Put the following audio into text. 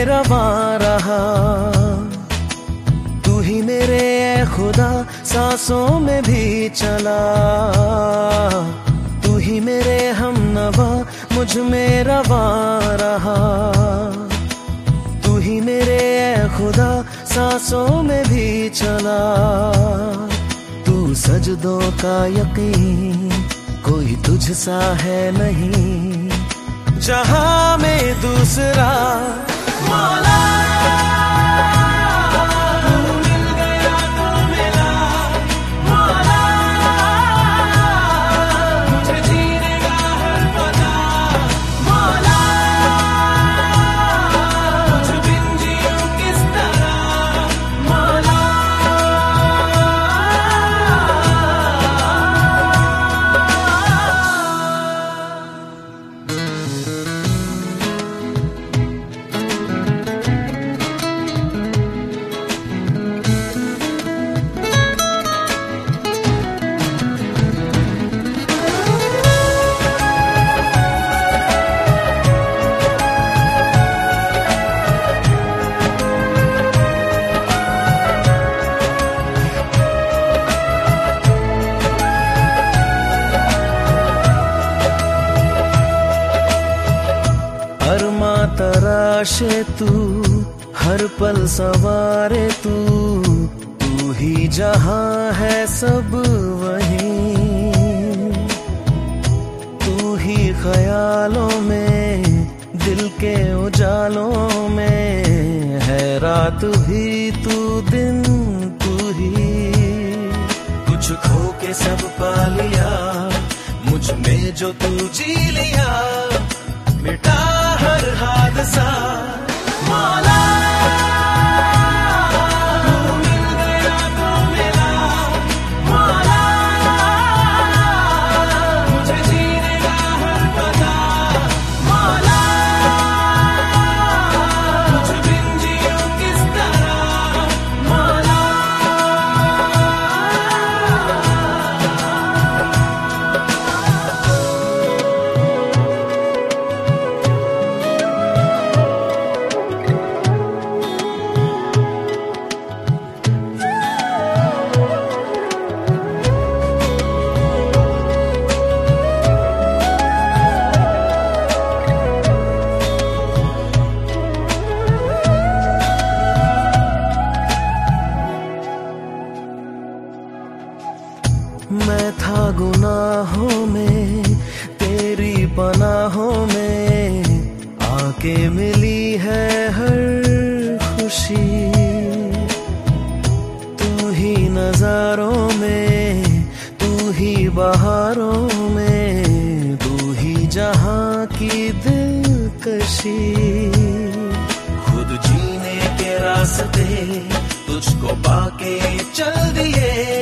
रवां रहा। तू ही मेरे ए खुदा सांसों में भी चला। तू ही मेरे हमनवा मुझ में रवां रहा। तू ही मेरे ए खुदा सांसों में भी चला। तू सजदों का यकीन कोई तुझसा है नहीं, जहां में दूसरा मौला। तू मिल गया तो मिला मौला, मुझे जीने का हर पता मौला। मुझ बिन जियूं किस तरह मौला। तराशे तू हर पल सवारे तू, तू ही जहां है सब वहीं। तू ही ख्यालों में दिल के उजालों में है, रात भी तू दिन तू ही। कुछ खो के सब पा लिया मुझ में जो तू जी लिया, मिटा हर हादसा मौला। तू मिल गया तो मिला मौला, मुझे जीने का हर पता मौला। मुझ बिन जियूं किस तरह मौला। मैं था गुनाहों में तेरी पनाहों में, आके मिली है हर खुशी। तू ही नजारों में, तू ही बहारों में, तू ही जहां की दिलकशी। खुद जीने के रास्ते तुझको पाके चल दिए,